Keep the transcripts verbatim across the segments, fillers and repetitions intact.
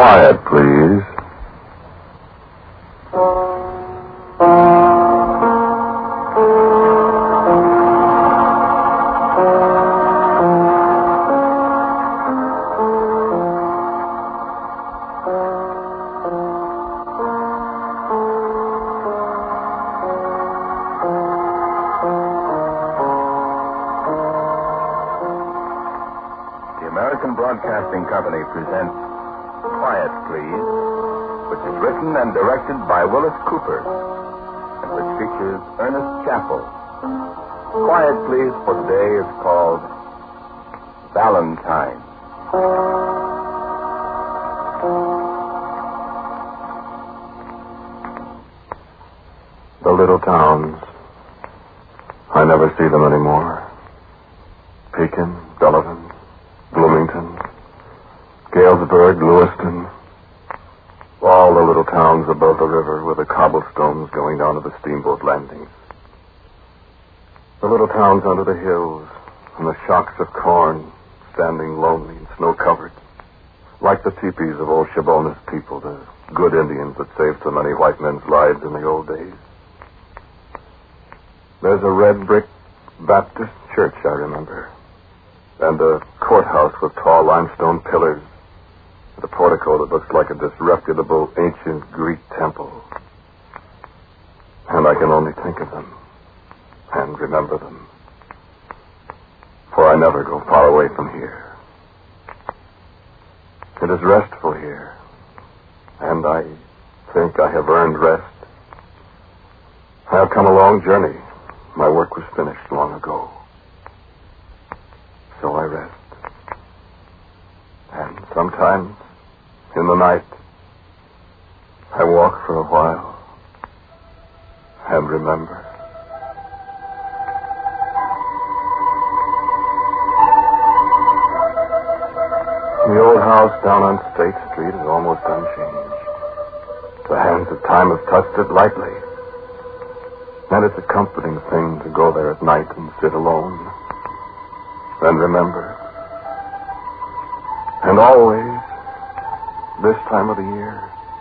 Quiet, please. The American Broadcasting Company presents Quiet, Please, which is written and directed by Willis Cooper, and which features Ernest Chappell. Quiet, Please, for today is called Valentine. The little towns. I never see them anymore. Pekin, Delavan, Bloomington, Galesburg, Lewiston. All the little towns above the river with the cobblestones going down to the steamboat landings. The little towns under the hills and the shocks of corn standing lonely and snow-covered. Like the teepees of old Shabona's people, the good Indians that saved so many white men's lives in the old days. There's a red brick Baptist church, I remember. And a courthouse with tall limestone pillars. And a portico that looks like a disreputable ancient Greek temple. And I can only think of them. And remember them. For I never go far away from here. It is restful here. And I think I have earned rest. I have come a long journey. My work was finished long ago. So I rest. And sometimes, in the night, I walk for a while and remember. The old house down on State Street is almost unchanged. The hands of time have touched it lightly. And it's a comforting thing to go there at night and sit alone and remember. And always, this time of the year,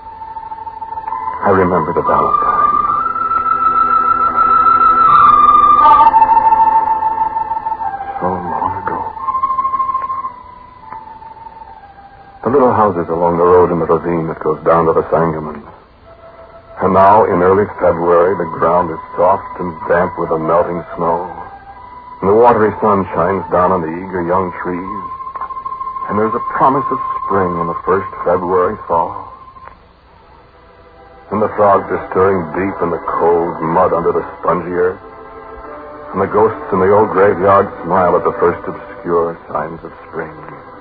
I remember the Valentine. So long ago. The little houses along the road in the ravine that goes down to the Sangamon. And now, in early February, the ground is soft and damp with the melting snow. And the watery sun shines down on the eager young trees. And there's a promise of spring in the first February thaw. And the frogs are stirring deep in the cold mud under the spongy earth. And the ghosts in the old graveyard smile at the first obscure signs of spring.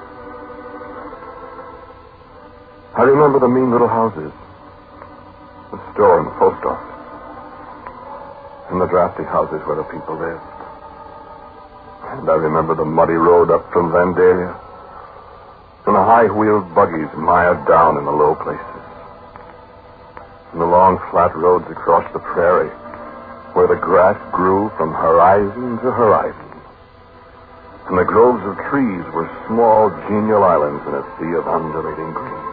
I remember the mean little houses. The store and the post office. And the drafty houses where the people lived. And I remember the muddy road up from Vandalia. And the high-wheeled buggies mired down in the low places. And the long flat roads across the prairie where the grass grew from horizon to horizon. And the groves of trees were small, genial islands in a sea of undulating green.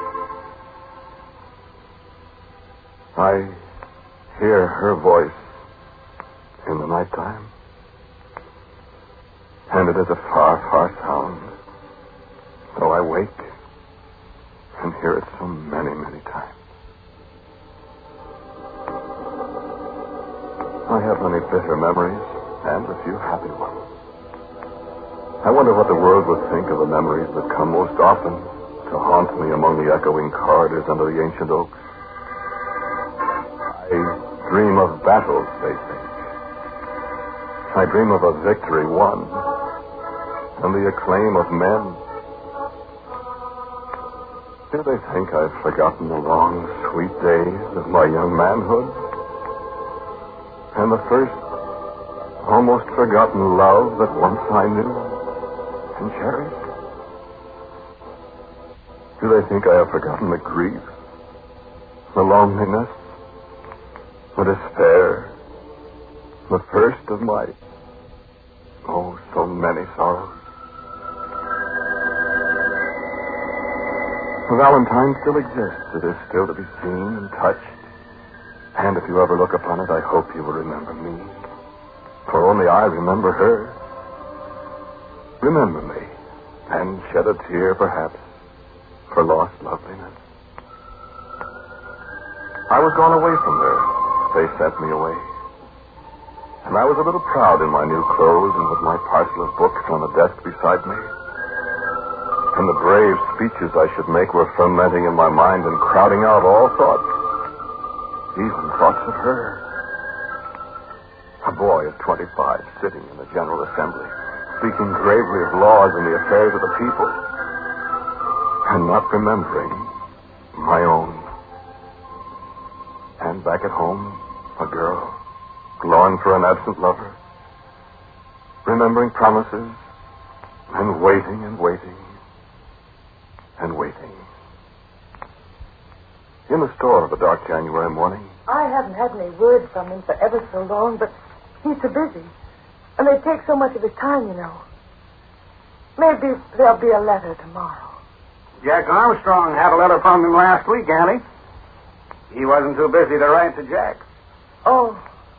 I hear her voice in the nighttime. And it is a far, far sound. Though I wake and hear it so many, many times. I have many bitter memories and a few happy ones. I wonder what the world would think of the memories that come most often to haunt me among the echoing corridors under the ancient oaks. I dream of battles, they think. I dream of a victory won and the acclaim of men. Do they think I've forgotten the long, sweet days of my young manhood? And the first, almost forgotten love that once I knew and cherished? Do they think I have forgotten the grief, the loneliness, the despair, the first of my, oh, so many sorrows? Valentine still exists. It is still to be seen and touched. And if you ever look upon it, I hope you will remember me. For only I remember her. Remember me, and shed a tear, perhaps, for lost loveliness. I was gone away from her. They sent me away. And I was a little proud in my new clothes and with my parcel of books on the desk beside me. And the brave speeches I should make were fermenting in my mind and crowding out all thoughts, even thoughts of her. A boy of twenty-five sitting in the General Assembly, speaking gravely of laws and the affairs of the people, and not remembering my own. And back at home, a girl, longing for an absent lover, remembering promises, and waiting and waiting and waiting. In the store of a dark January morning. I haven't had any word from him for ever so long, but he's so busy. And they take so much of his time, you know. Maybe there'll be a letter tomorrow. Jack Armstrong had a letter from him last week, Annie. He wasn't too busy to write to Jack. Oh.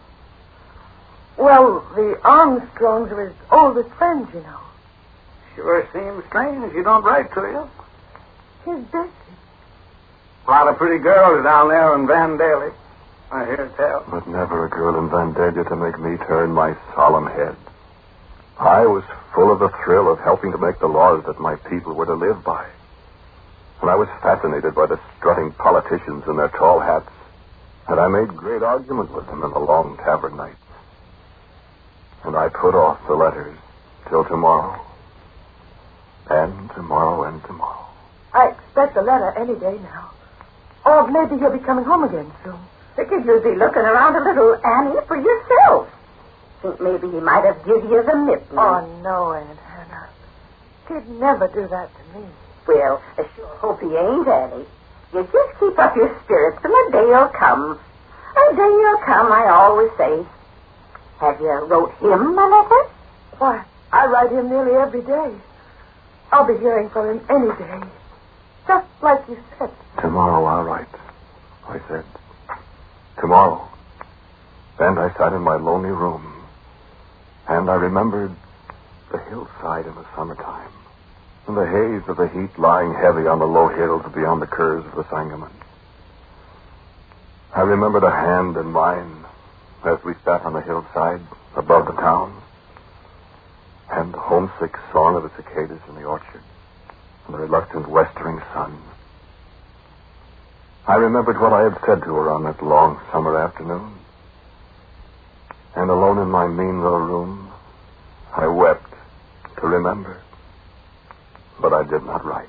Well, the Armstrongs are his oldest friends, you know. Sure seems strange you don't write to you. He's busy. A lot of pretty girls down there in Vandalia, I hear tell. But never a girl in Vandalia to make me turn my solemn head. I was full of the thrill of helping to make the laws that my people were to live by. And I was fascinated by the strutting politicians in their tall hats. And I made great argument with them in the long tavern nights. And I put off the letters till tomorrow. And tomorrow and tomorrow. I expect a letter any day now. Or maybe he'll be coming home again soon. Figured you'd be looking around a little, Annie, for yourself. Think maybe he might have given you the mitten. Oh, no, Aunt Hannah. He'd never do that to me. Well, I sure hope he ain't, Annie. You just keep up your spirits, and a day'll come. A day'll come, I always say. Have you wrote him a letter? Why, I write him nearly every day. I'll be hearing from him any day. Just like you said. Tomorrow I'll write, I said. Tomorrow. And I sat in my lonely room, and I remembered the hillside in the summertime, and the haze of the heat lying heavy on the low hills beyond the curves of the Sangamon. I remembered a hand in mine as we sat on the hillside above the town, and the homesick song of the cicadas in the orchard, and the reluctant westering sun. I remembered what I had said to her on that long summer afternoon. And alone in my mean little room, I wept to remember. But I did not write.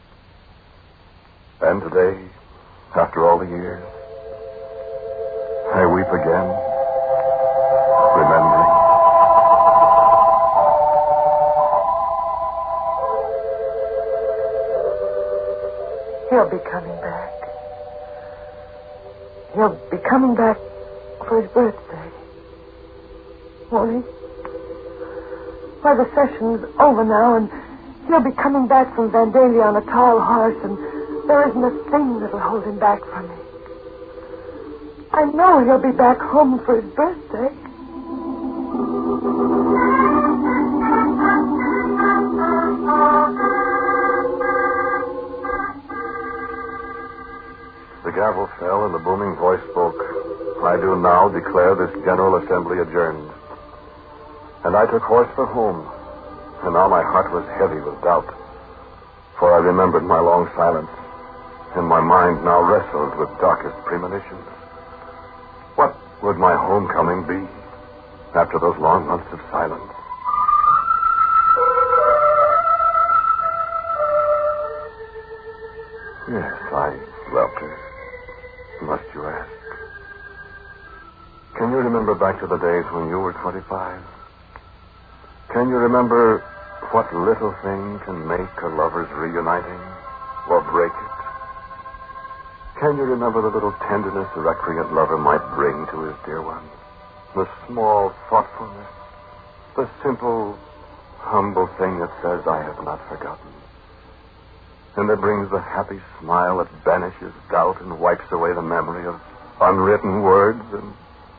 And today, after all the years, I weep again, remembering. He'll be coming back. He'll be coming back for his birthday. Won't he? Why, the session's over now, and he'll be coming back from Vandalia on a tall horse, and there isn't a thing that'll hold him back from me. I know he'll be back home for his birthday. The gavel fell and the booming voice spoke. I do now declare this General Assembly adjourned. And I took horse for home. And now my heart was heavy with doubt. For I remembered my long silence. And my mind now wrestled with darkest premonitions. What would my homecoming be after those long months of silence? Yes, I loved her. Must you ask? Can you remember back to the days when you were twenty-five? Can you remember what little thing can make a lover's reuniting or break it? Can you remember the little tenderness a recreant lover might bring to his dear one? The small thoughtfulness, the simple, humble thing that says, I have not forgotten. and that brings the happy smile that banishes doubt and wipes away the memory of unwritten words. And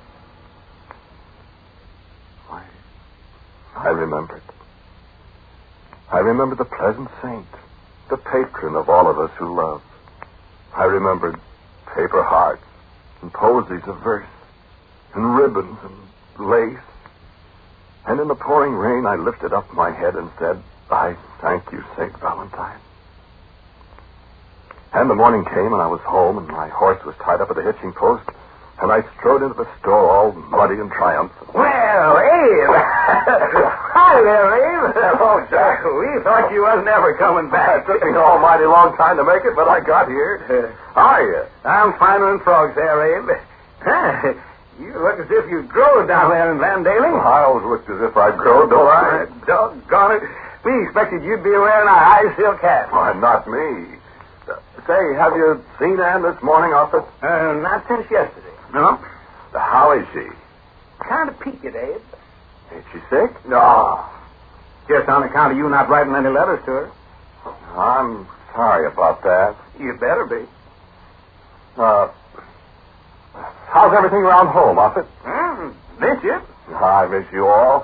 I, I remembered. I remembered the pleasant saint, the patron of all of us who love. I remembered paper hearts and posies of verse and ribbons and lace. And in the pouring rain, I lifted up my head and said, I thank you, Saint Valentine. And the morning came, and I was home, and my horse was tied up at the hitching post, and I strode into the store all muddy and triumphant. Well, Abe! Hi there, Abe! Oh, Jack, we thought you wasn't ever coming back. It took me an almighty long time to make it, but I got here. How are you? I'm finer than frogs there, Abe. Huh, you look as if you growed down there in Vandalia. Well, I always looked as if I'd grow, don't I? Doggone it. We expected you'd be wearing a high silk hat. Why, not me. Uh, say, have you seen Ann this morning, Office? Uh, not since yesterday. No? How is she? Kind of peaked, Abe. Ain't she sick? No. Just on account of you not writing any letters to her. I'm sorry about that. You better be. Uh, how's everything around home, Office? Well, miss you. I miss you all.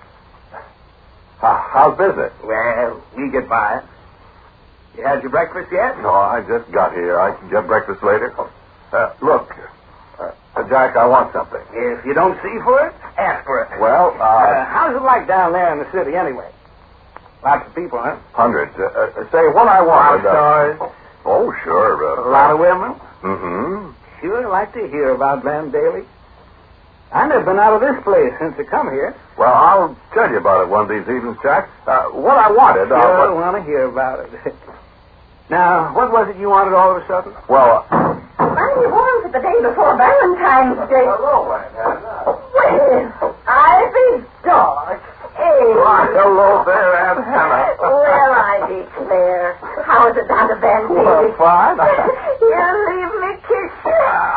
Uh, how's business? Well, we get by. You had your breakfast yet? No, I just got here. I can get breakfast later. Uh, look, uh, Jack, I want something. If you don't see for it, ask for it. Well, uh... uh how's it like down there in the city, anyway? Lots of people, huh? Hundreds. Uh, uh, say, what I want... Rock stars? Oh, sure. Uh, a lot of women? Mm-hmm. Sure like to hear about Vandalia. I've never been out of this place since I come here. Well, I'll tell you about it one of these evenings, Jack. Uh, what I wanted... Sure, I uh, want to hear about it. Now, what was it you wanted all of a sudden? Well... Uh, Mighty warm for the day before Valentine's Day. Hello, Aunt Hannah. Well, I be dog. Hey. Why, hello there, Aunt Hannah. Well, I declare. How is it down to Vandalia? Well, fine. You leave me kiss you.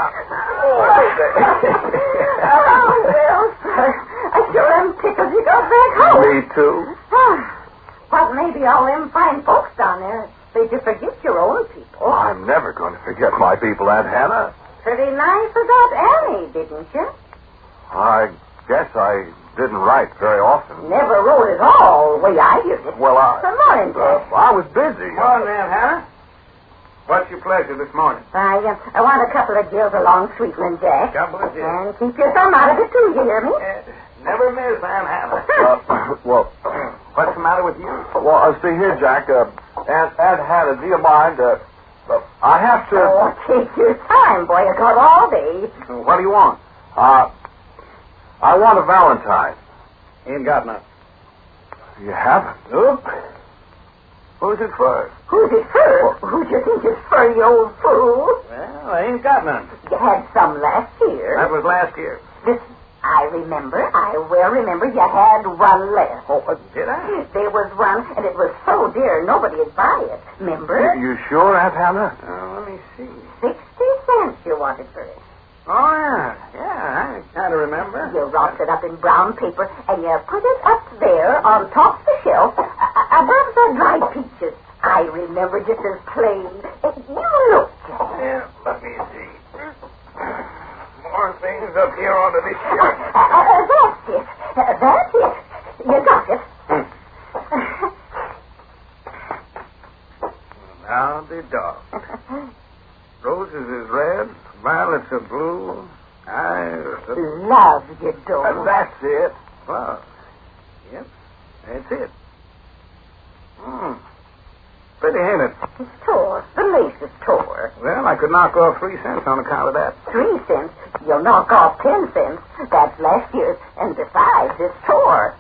Oh, well, sir, I sure am tickled you got back home. Me too. Well, maybe all them fine folks down there, they just forget your own people. I'm never going to forget my people, Aunt Hannah. Pretty nice about Annie, didn't you? I guess I didn't write very often. Never wrote at all, the way I heard it. Well, I... Good morning, Jack. Uh, I was busy. Morning, Aunt Hannah. What's your pleasure this morning? I, uh, I want a couple of gills along Sweetland, Jack. Couple of gills. And keep your thumb out of it, too, you hear me? Uh, never miss, Aunt Hannah. Uh, well... What's the matter with you? Well, uh, see here, Jack. Uh, Aunt, Aunt Hannah, do you mind? Uh, uh, I have to... Oh, take your time, boy. You got all day. What do you want? Uh, I want a Valentine. Ain't got none. You haven't? Nope. Who's it for? Who's it for? Who do you think it's for, you old fool? Well, I ain't got none. You had some last year. That was last year. This, I remember. I well remember you had one left. Oh, did I? There was one, and it was so dear nobody would buy it. Remember? You, you sure, Aunt Hannah? Oh, let me see. Sixty cents you wanted for it. Oh, yeah. Yeah, I kind of remember. You wrapped it up in brown paper, and you put it up there on top of the shelf, uh, above the dried peaches. I remember just as plain. Uh, you look, Jack. Yeah, let me see. More things up here onto this shelf. Uh, uh, that's it. Uh, that's it. You got it. Now the dog. Roses is red, violets are blue. I love you, dog. And that's it. Well, yep, that's it. Hmm. Pretty, ain't it? It's tore. The lace is tore. Well, I could knock off three cents on account of that. Three cents? You'll knock off ten cents. That's last year's. And besides, it's tore.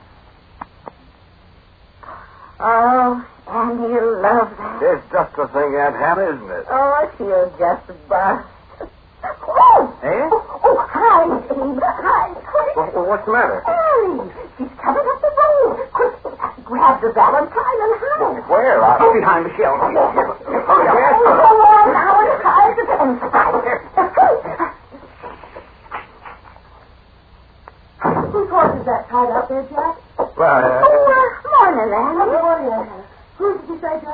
Oh, and you love that. It's just the thing, Aunt Hannah, isn't it? Oh, she'll just bust. Oh! Eh? Oh, oh, hide, Abe. Hide, quick. Well, what's the matter? Hurry. She's coming up the road. Quick, grab the Valentine and hide. Where? I... Go behind the shelf. Hurry up. Oh, go on now and hide and find her. Whose horse is that tied out there, Jack? Well, uh, Oh, uh, morning, Anne. Good morning, Aunt Hannah. Who did you say, Jack?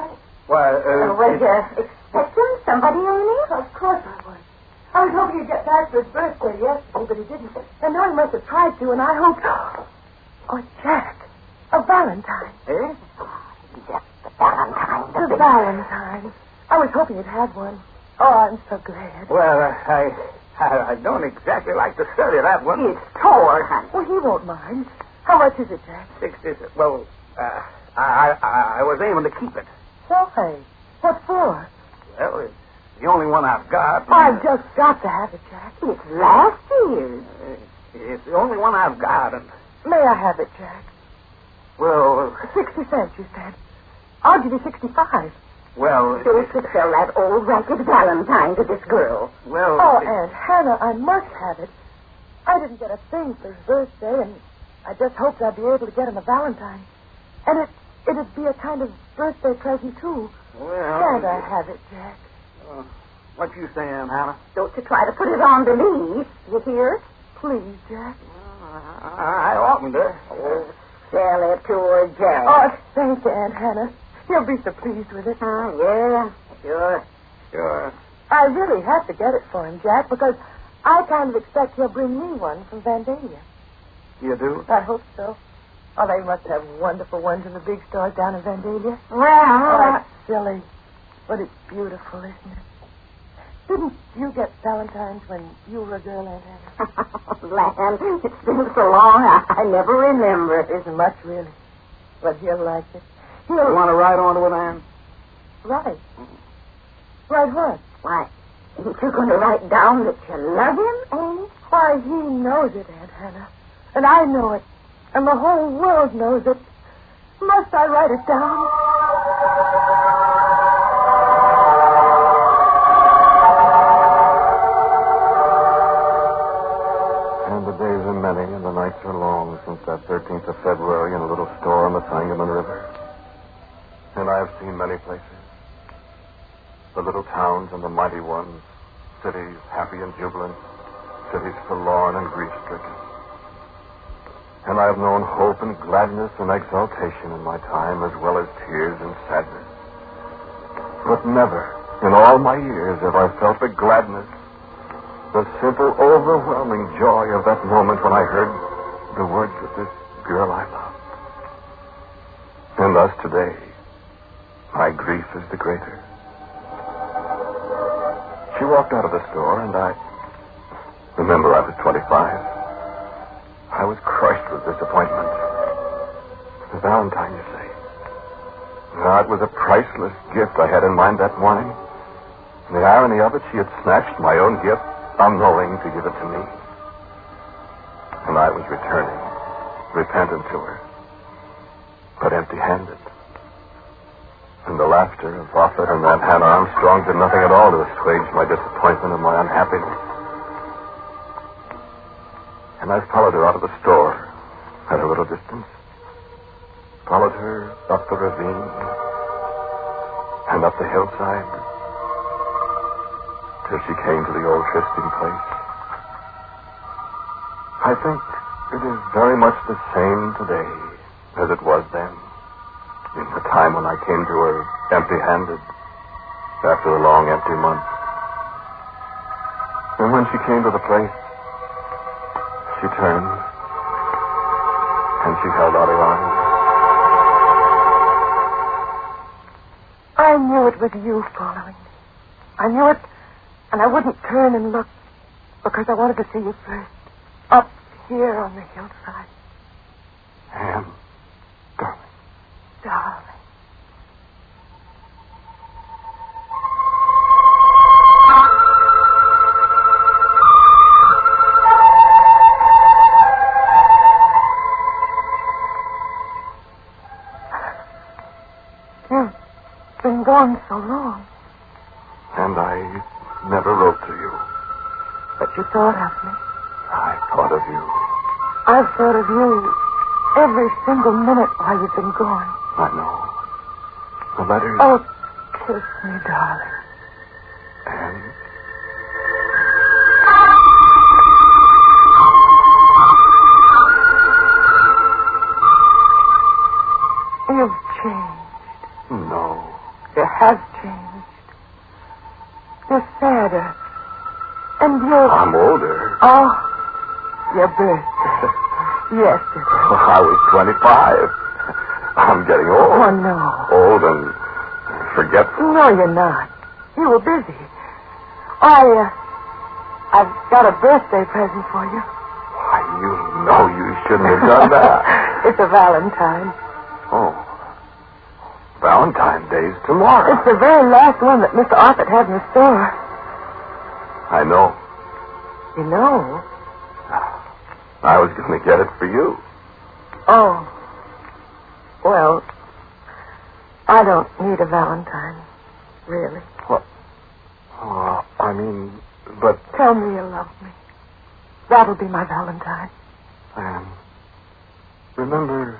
Why, uh... Uh, was you expecting somebody, Ernie? Of course I was. I was hoping he'd get back for his birthday yesterday, but he didn't. And now he must have tried to, and I hoped... Oh, Jack. A Valentine. Eh? Yes, the Valentine. The, The big- Valentine. I was hoping you'd had one. Oh, I'm so glad. Well, uh, I, I I don't exactly like to sell you that one. It's tore, honey. Well, he won't mind. How much is it, Jack? Sixty. Well, uh, I, I I was aiming to keep it. Why? What for? Well, it's the only one I've got. I've just got to have it, Jack. It's last year's. Uh, It's the only one I've got, and May I have it, Jack? well, Sixty cents, you said. I'll give you sixty-five. well, So to sell that old ragged Valentine to this girl. well. Oh, it- Aunt Hannah, I must have it. I didn't get a thing for his birthday, and I just hoped I'd be able to get him a Valentine. And it, it'd be a kind of birthday present, too. well, Can't I have it, Jack? uh, what you saying, Hannah? Don't you try to put it on to me. You hear it? Please, Jack. I, I oughtn't to. Oh, sell it to her, Jack. Oh, thank you, Aunt Hannah. He'll be so pleased with it. Oh, yeah, sure. Sure. I really have to get it for him, Jack, because I kind of expect he'll bring me one from Vandalia. You do? I hope so. Oh, they must have wonderful ones in the big stores down in Vandalia. Well, Oh, it's silly, but it's beautiful, isn't it? Didn't you get Valentine's when you were a girl, Aunt Hannah? land, it's been so long, I, I never remember. It isn't much, really. But he'll like it. You He'll... want to ride on to it, Ann? Right. Right what? Why, ain't you going to write down that you love him, Annie? Why, he knows it, Aunt Hannah. And I know it. And the whole world knows it. Must I write it down? And the days are many and the nights are long since that thirteenth of February in a little store on the Sangamon River. And I have seen many places. The little towns and the mighty ones. Cities happy and jubilant. Cities forlorn and grief-stricken. And I have known hope and gladness and exultation in my time, as well as tears and sadness. But never, in all my years, have I felt the gladness, the simple, overwhelming joy of that moment when I heard the words of this girl I loved. And thus today, my grief is the greater. She walked out of the store, and I... Remember, I was twenty-five. I was crushed with disappointment. The Valentine, you say? Ah, it was a priceless gift I had in mind that morning. And the irony of it, she had snatched my own gift, unknowing to give it to me. And I was returning, repentant to her, but empty-handed. And the laughter of Offutt and Aunt Hannah Armstrong did nothing at all to assuage my disappointment and my unhappiness. And I followed her out of the store at a little distance. Followed her up the ravine and up the hillside till she came to the old trysting place. I think it is very much the same today as it was then, in the time when I came to her empty-handed after a long empty month. And when she came to the place, she turned, and she held out her arms. I knew it was you following me. I knew it, and I wouldn't turn and look because I wanted to see you first, up here on the hillside. Anne, darling. Darling. You've been gone so long. And I never wrote to you. But you thought of me. I thought of you. I've thought of you every single minute while you've been gone. I know. The letters. Oh, kiss me, darling. Anne. You've changed. No. You have changed. You're sadder. And you're... I'm older. Oh, your birthday. Yesterday. I was twenty-five. I'm getting old. Oh, no. Old and forgetful. No, you're not. You were busy. I, uh, I've got a birthday present for you. Why, you know you shouldn't have done that. It's a Valentine. Oh. Valentine's Day's tomorrow. It's the very last one that Mister Offutt had in the store. I know. You know? I was going to get it for you. Oh. Well, I don't need a Valentine, really. What? Oh, I mean, but... Tell me you love me. That'll be my Valentine. Anne, remember...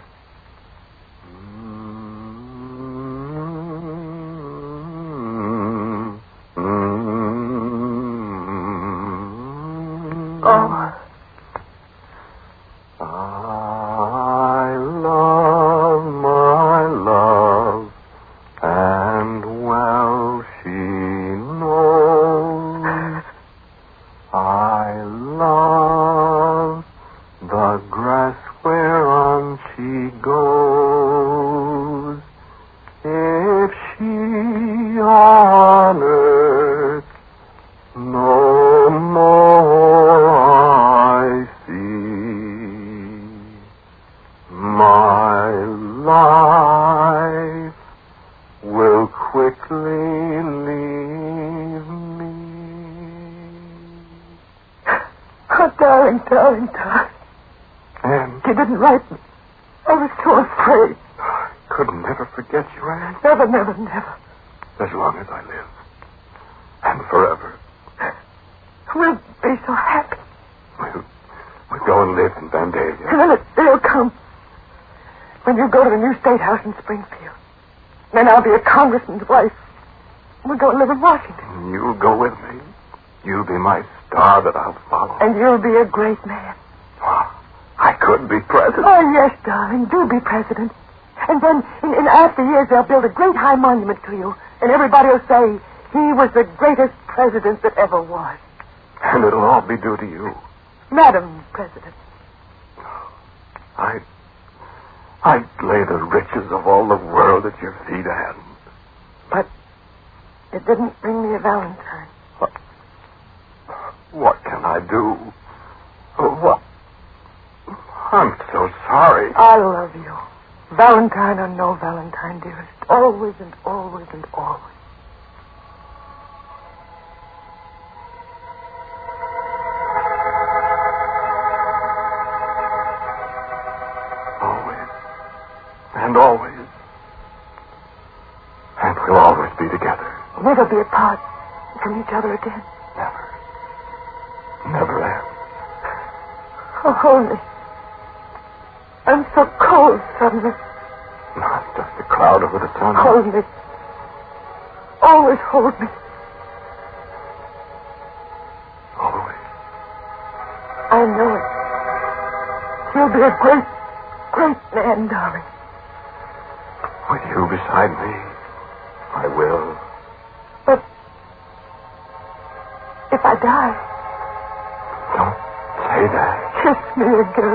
Oh. I love my love, and well she knows. I love the grass whereon she goes. If she on earth no more I see, my life will quickly leave me. Oh, darling, darling, darling. And You didn't write me. I was so afraid. I could never forget you, Anne, Never, never, never. as long as I live. And forever. We'll be so happy. We'll, we'll go and live in Vandalia. And then it, it'll come. When you go to the new state house in Springfield. Then I'll be a congressman's wife. We'll go and live in Washington. You'll go with me. You'll be my star that I'll follow. And you'll be a great man. Oh, I could be president. Oh, yes, darling. Do be president. And then in, in after years, they'll build a great high monument to you. And everybody will say he was the greatest president that ever was. And it'll all be due to you. Madam President. I... I'd lay the riches of all the world at your feet, Anne. But it didn't bring me a Valentine. What, what can I do? What? I'm so sorry. I love you. Valentine or no Valentine, dearest. Always and always and always. Always. And always. And we'll always be together. Never be apart from each other again. Never. Never, Anne. Oh, hold me. I'm so cold suddenly. Not just a cloud over the sun. Hold me. Always hold me. Always. I know it. You'll be a great, great man, darling. With you beside me, I will. But if I die, Don't say that. kiss me again.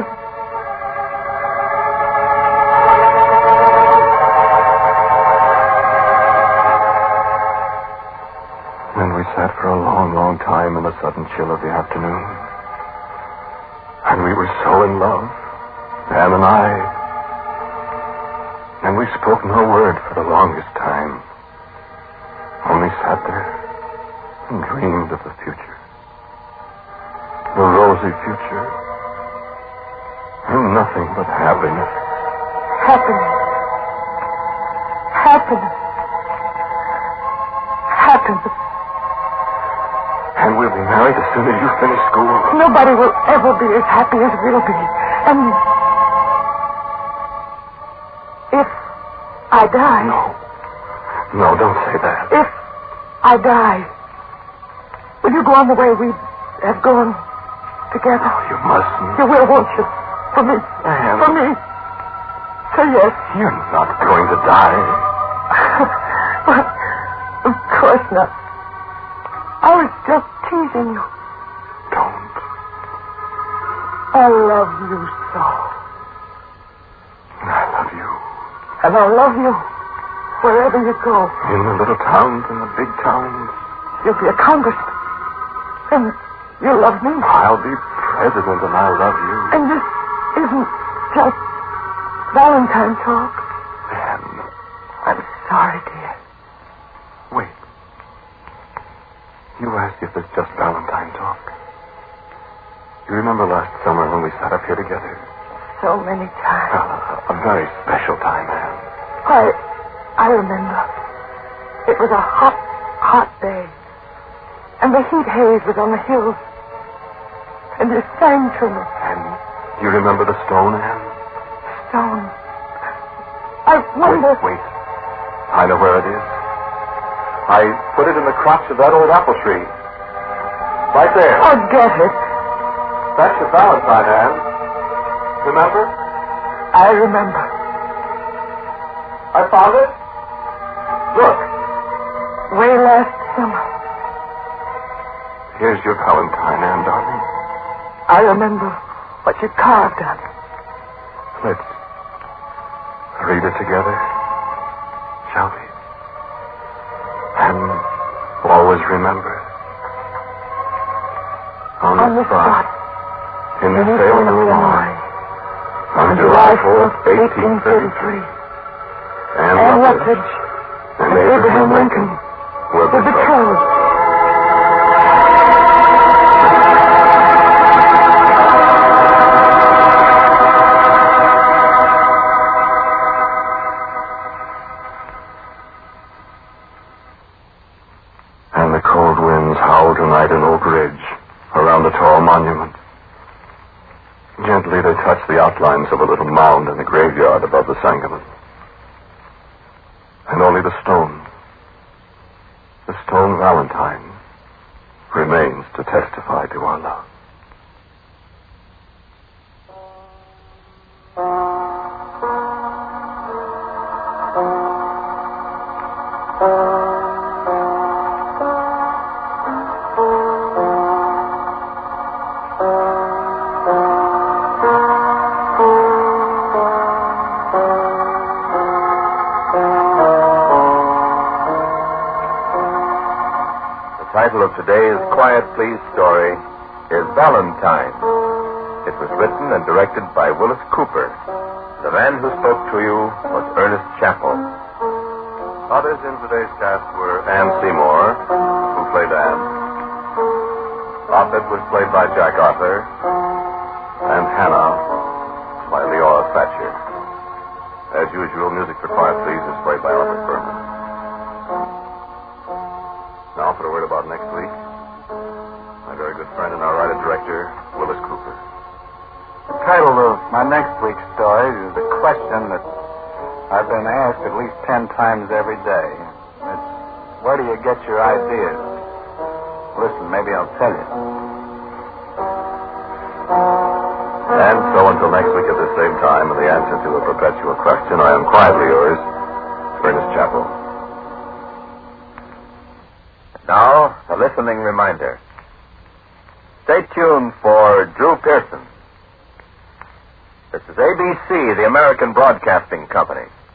Then we sat for a long, long time in the sudden chill of the afternoon. And we were so in love, Anne and I. And we spoke no word for the longest time. Only sat there and dreamed of the future. The rosy future. And nothing but happiness. Happiness. Happiness. Happiness. And we'll be married as soon as you finish school. Nobody will ever be as happy as we'll be. And if I die... No. No, don't say that. If I die, will you go on the way we have gone together? Oh, you mustn't. You will, won't you? For me. Anne. For me. Say yes. You're not going to die. Well, listener. I was just teasing you. Don't. I love you so. I love you. And I'll love you wherever you go. In the little towns and the big towns. You'll be a congressman. And you'll love me. I'll be president and I'll love you. And this isn't just Valentine talk. Anne. I'm sorry, dear. Wait. You asked if it's just Valentine talk. You remember last summer when we sat up here together? So many times. Uh, a very special time, Anne. I, I remember. It was a hot, hot day. And the heat haze was on the hills. And you sang to me. And you remember the stone, Anne? Stone. I wonder... Wait, wait. I know where it is. I put it in the crotch of that old apple tree. Right there. Forget it. That's your Valentine, Anne. Remember? I remember. I found it. Look. Way last summer. Here's your Valentine, Anne, darling. I remember what you carved on it. Let's read it together, shall we? And always remember. On, On the the spot, spot, in the in Salem, Illinois, on July fourth, eighteen thirty-three, Anne Anne Rutledge Rutledge and and Abraham Lincoln were were betrothed. betrothed. And the cold winds howl tonight in Oak Ridge, around the tall monument. Gently they touch the outlines of a little mound in the graveyard above the Sangamon. And only the stone, the stone Valentine, remains to testify to our love. The title of today's Quiet Please story is Valentine. It was written and directed by Willis Cooper. The man who spoke to you was Ernest Chappell. Others in today's cast were Anne Seymour, who played Anne. Offit was played by Jack Arthur, and Hannah by Leora Thatcher. As usual, music for Quiet Please is played by Albert Berman. Now for a word about next week. My very good friend and our writer-director, Willis Cooper. The title of my next week's story is a question that I've been asked at least ten times every day. It's, where do you get your ideas? Listen, maybe I'll tell you. And so until next week at the same time, and the answer to a perpetual question, I am quietly yours, Ernest Chappell. Now, a listening reminder. Stay tuned for Drew Pearson. This is A B C, the American Broadcasting Company.